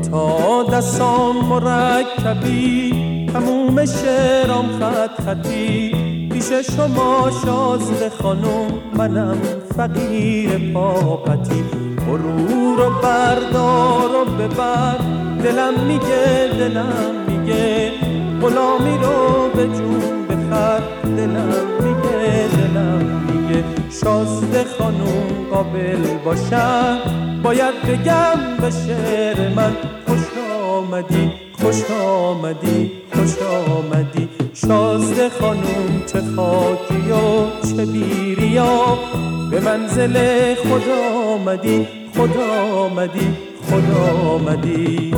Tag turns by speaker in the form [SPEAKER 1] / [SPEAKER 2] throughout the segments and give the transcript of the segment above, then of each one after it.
[SPEAKER 1] تا دستام مرکبی، تموم شعرام خط خطی، پیش شما شازده خانم منم فقیر پاپتی. برو رو بردار و ببر، دلم میگه غلامی رو به جون بخر. دلم میگه شازده خانم قابل باشم، باید بگم به شعر من خوش آمدی شازده خانم. چه خاکی و چه بیریا، به منزل خدا آمدی.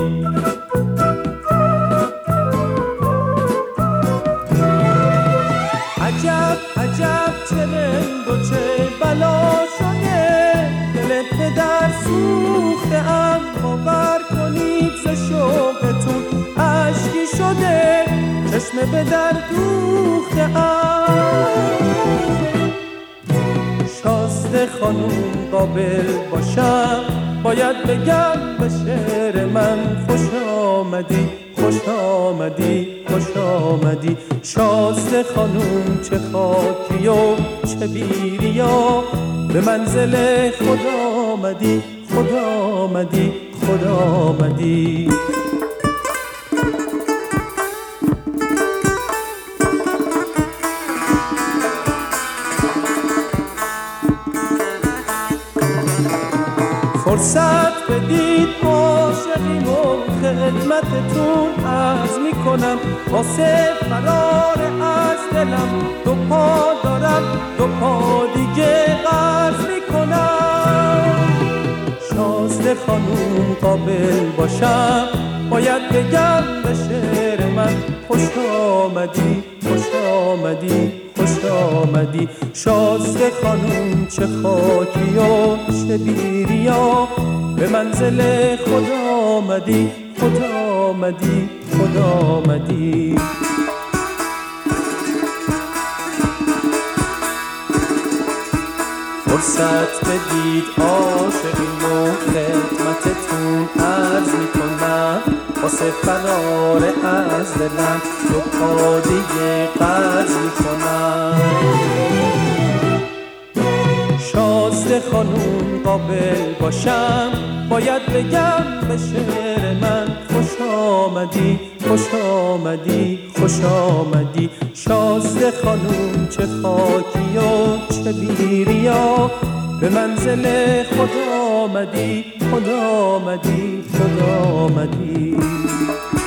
[SPEAKER 1] عجب چه رنگ و چه بلا شده، دل پدر سوخته ام، باور کنید ز شوقتون اشکی شده، چشم به در دوخته ام. شازده خانوم قابل باشم، باید بگم به شعر من خوش آمدی شازده خانوم. چه خاکی و چه بیریا، به منزل خدا آمدی. فرصت بدید عاشقیم و خدمتتون عرض میکنم، واسه فرار از دلم دو پا دارم، دو پا دیگه قرض میکنم. شازده خانوم قابل باشم، باید بگم به شعر من خوش آمدی شازده خانوم. چه خاکی و چه بیریا، به منزل خدا آمدی. فرصت بدید عاشقیم و خدمتتون عرض میکنم، واسه فرار از دلم دو پا دیگه قرض میکنم. شازده خانوم قابل باشم، باید بگم به شعر من خوش آمدی شازده خانوم. چه خاکی و چه بیریا، به منزل خدا آمدی.